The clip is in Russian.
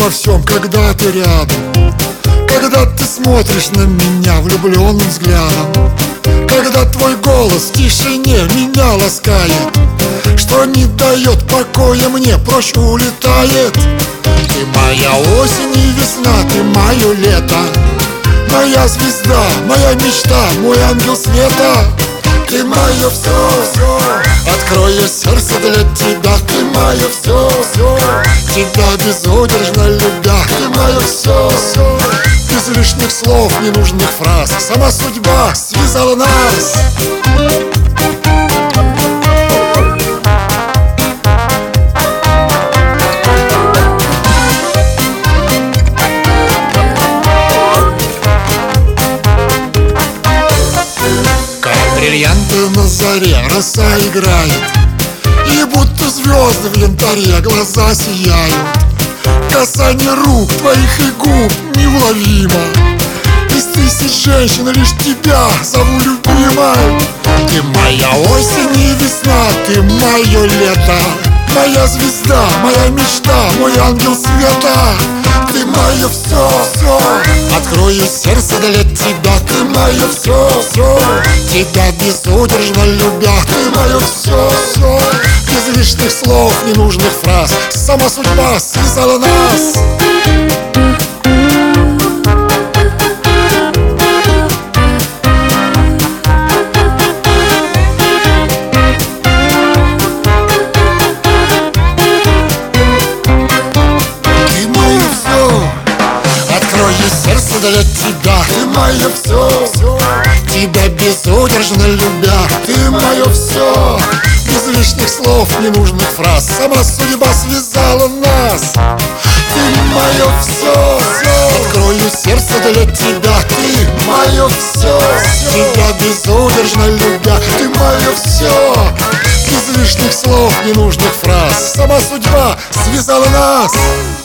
во всем, когда ты рядом, когда ты смотришь на меня влюбленным взглядом, когда твой голос в тишине меня ласкает, что не дает покоя мне, прочь улетает. Ты моя осень и весна, ты мое лето, моя звезда, моя мечта, мой ангел света. Ты мое все, открою сердце для тебя. Ты мое все, тебя безудержно любя. Ты мое все, без лишних слов, ненужных фраз. Сама судьба связала нас. Бриллианты на заре, роса играет, и будто звезды в янтаре глаза сияют. Касание рук твоих и губ неуловимо. Из тысяч женщин лишь тебя зову любимой. Ты моя осень и весна, ты мое лето, моя звезда, моя мечта, мой ангел света. Ты мое все, открою сердце для тебя. Ты мое все, тебя безудержно любя. Ты мое все, без лишних слов, ненужных фраз. Сама судьба связала нас. Сердце для тебя, ты мое все, тебя безудержно любя. Ты мое все, без лишних слов, ненужных фраз. Сама судьба связала нас. Ты мое все, открою сердце для тебя. Ты мое все, тебя безудержно любя. Ты мое все, без лишних слов, ненужных фраз. Сама судьба связала нас.